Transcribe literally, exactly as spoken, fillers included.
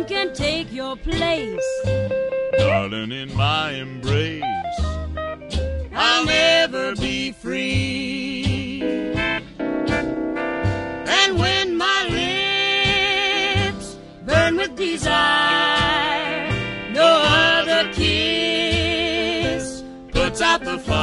can take your place, darling, in my embrace, I'll never be free. And when my lips burn with desire, no other kiss puts out the fire.